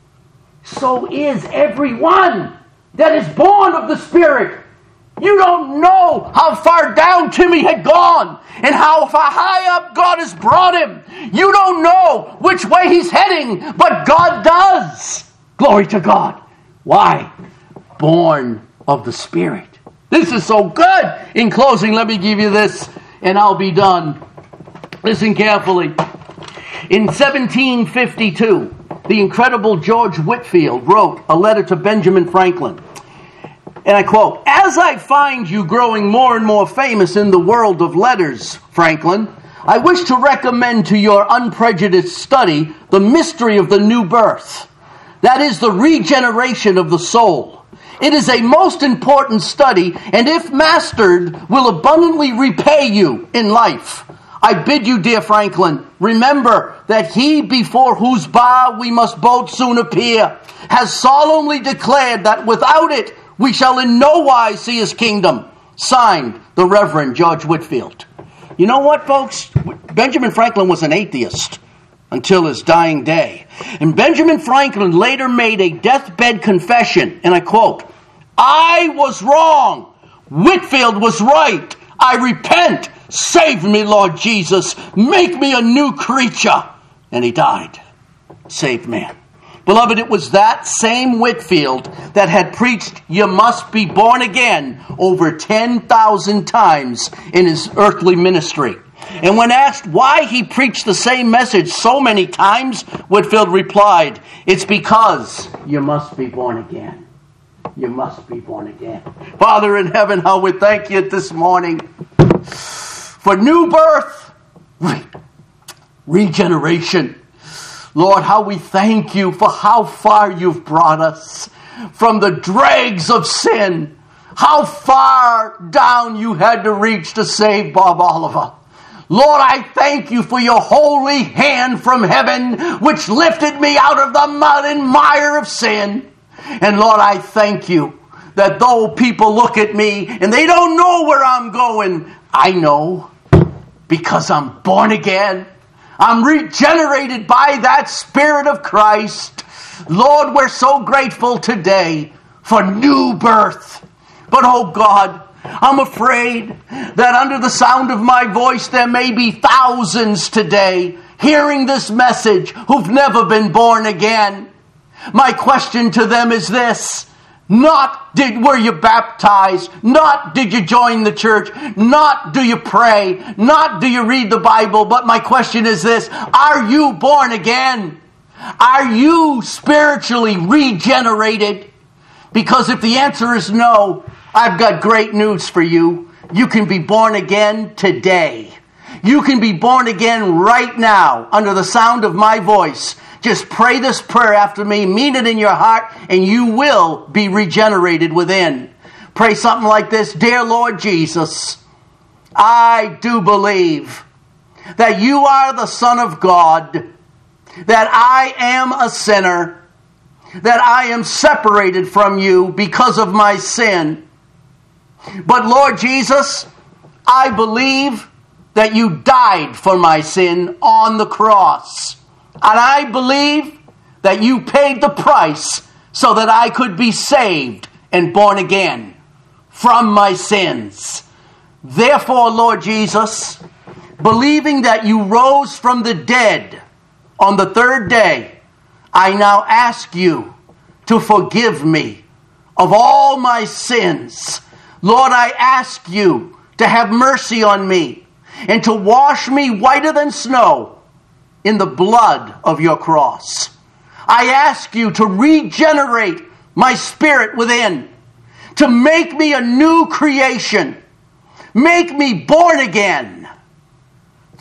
So is everyone that is born of the Spirit. You don't know how far down Timmy had gone and how far high up God has brought him. You don't know which way he's heading, but God does. Glory to God. Why? Born of the Spirit. This is so good. In closing, let me give you this, and I'll be done. Listen carefully. In seventeen fifty-two, the incredible George Whitefield wrote a letter to Benjamin Franklin. And I quote, "As I find you growing more and more famous in the world of letters, Franklin, I wish to recommend to your unprejudiced study the mystery of the new birth. That is the regeneration of the soul. It is a most important study, and if mastered, will abundantly repay you in life. I bid you, dear Franklin, remember that he before whose bar we must both soon appear has solemnly declared that without it we shall in no wise see his kingdom. Signed, the Reverend George Whitefield." You know what, folks? Benjamin Franklin was an atheist until his dying day. And Benjamin Franklin later made a deathbed confession, and I quote, "I was wrong. Whitefield was right. I repent. Save me, Lord Jesus. Make me a new creature." And he died. Saved man. Beloved, it was that same Whitefield that had preached, "You must be born again," over ten thousand times in his earthly ministry. And when asked why he preached the same message so many times, Whitefield replied, "It's because you must be born again. You must be born again." Father in heaven, how we thank you this morning for new birth, re- regeneration. Lord, how we thank you for how far you've brought us from the dregs of sin. How far down you had to reach to save Bob Oliver. Lord, I thank you for your holy hand from heaven, which lifted me out of the mud and mire of sin. And Lord, I thank you that though people look at me and they don't know where I'm going, I know, because I'm born again. I'm regenerated by that Spirit of Christ. Lord, we're so grateful today for new birth. But oh God, I'm afraid that under the sound of my voice there may be thousands today hearing this message who've never been born again. My question to them is this: not did were you baptized, not did you join the church, not do you pray, not do you read the Bible, but my question is this: are you born again? Are you spiritually regenerated? Because if the answer is no, I've got great news for you. You can be born again today. You can be born again right now under the sound of my voice. Just pray this prayer after me, mean it in your heart, and you will be regenerated within. Pray something like this: "Dear Lord Jesus, I do believe that you are the Son of God, that I am a sinner, that I am separated from you because of my sin. But Lord Jesus, I believe that you died for my sin on the cross. And I believe that you paid the price so that I could be saved and born again from my sins. Therefore, Lord Jesus, believing that you rose from the dead on the third day, I now ask you to forgive me of all my sins. Lord, I ask you to have mercy on me and to wash me whiter than snow in the blood of your cross. I ask you to regenerate my spirit within, to make me a new creation, make me born again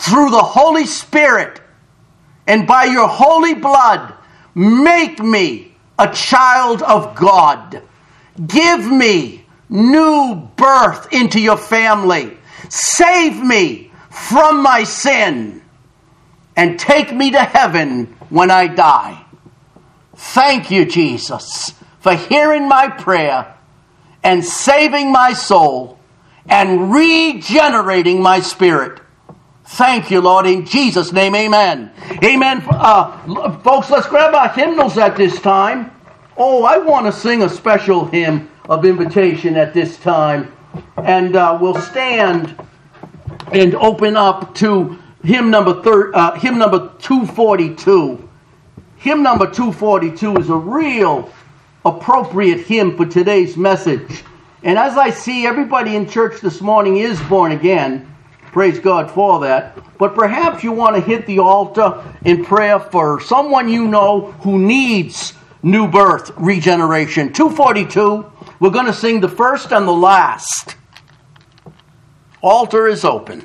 through the Holy Spirit and by your holy blood, make me a child of God. Give me new birth into your family. Save me from my sin and take me to heaven when I die. Thank you, Jesus, for hearing my prayer and saving my soul and regenerating my spirit. Thank you, Lord, in Jesus' name, amen. Amen. Uh, folks, let's grab our hymnals at this time. Oh, I want to sing a special hymn of invitation at this time. And uh, we'll stand and open up to hymn number thir- uh, hymn number two forty-two. Hymn number two forty-two is a real appropriate hymn for today's message. And as I see, everybody in church this morning is born again. Praise God for that. But perhaps you want to hit the altar in prayer for someone you know who needs new birth, regeneration. two forty-two, we're going to sing the first and the last. Altar is open.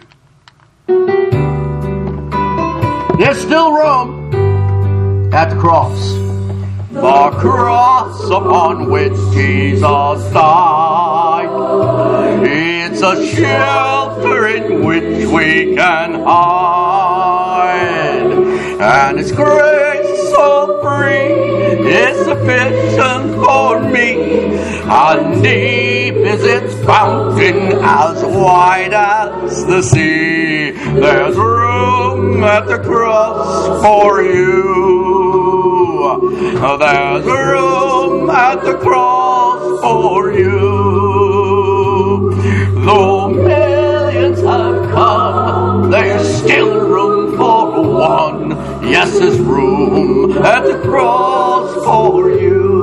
There's still room at the cross. The cross upon which Jesus died. It's a shelter in which we can hide. And His grace so free is sufficient for me. And deep is its fountain, as wide as the sea. There's room at the cross for you. There's room at the cross for you. Though millions have come, there's still room for one. Yes, there's room at the cross for you.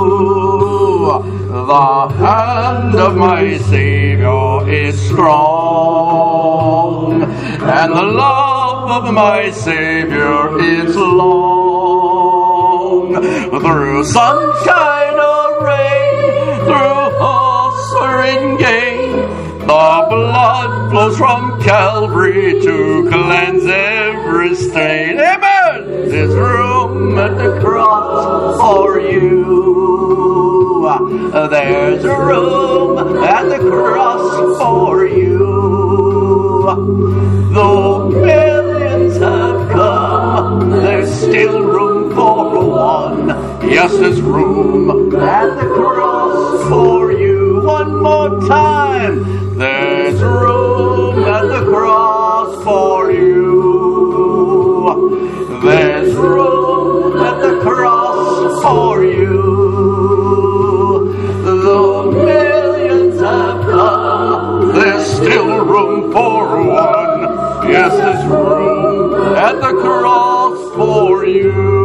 The hand of my Savior is strong, and the love of my Savior is long. Through sunshine or rain, through horse or in gain, the blood flows from Calvary to cleanse every stain. Amen! There's room at the cross for you. There's room at the cross for you. Though millions have come, there's still room for one. Yes, there's room at the cross for you. One more time. There's room at the cross for you. There's room at the cross for you. Though millions have come, there's still room for one. Yes, there's room at the cross for you.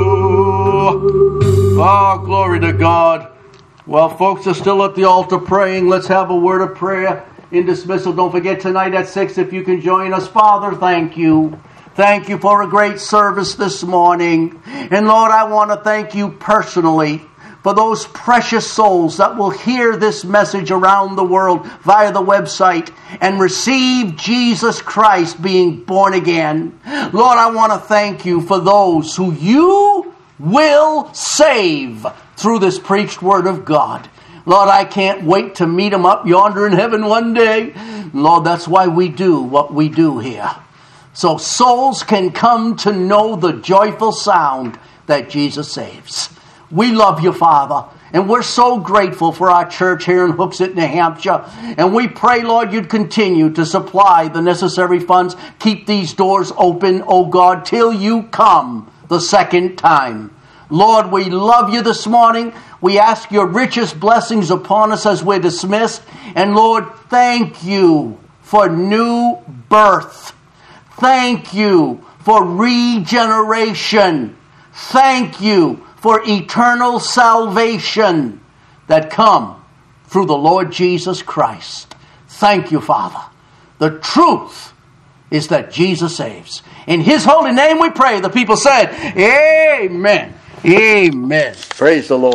Oh, glory to God. Well, folks are still at the altar praying. Let's have a word of prayer in dismissal. Don't forget tonight at six if you can join us. Father, thank you. Thank you for a great service this morning. And Lord, I want to thank you personally for those precious souls that will hear this message around the world via the website and receive Jesus Christ being born again. Lord, I want to thank you for those who you will save through this preached word of God. Lord, I can't wait to meet them up yonder in heaven one day. Lord, that's why we do what we do here. So souls can come to know the joyful sound that Jesus saves. We love you, Father, and we're so grateful for our church here in Hooksett, New Hampshire. And we pray, Lord, you'd continue to supply the necessary funds. Keep these doors open, oh God, till you come the second time. Lord, we love you this morning. We ask your richest blessings upon us as we're dismissed. And Lord, thank you for new birth. Thank you for regeneration. Thank you for eternal salvation that come through the Lord Jesus Christ. Thank you, Father. The truth is that Jesus saves. In His holy name we pray. The people said, Amen. Amen. Praise the Lord.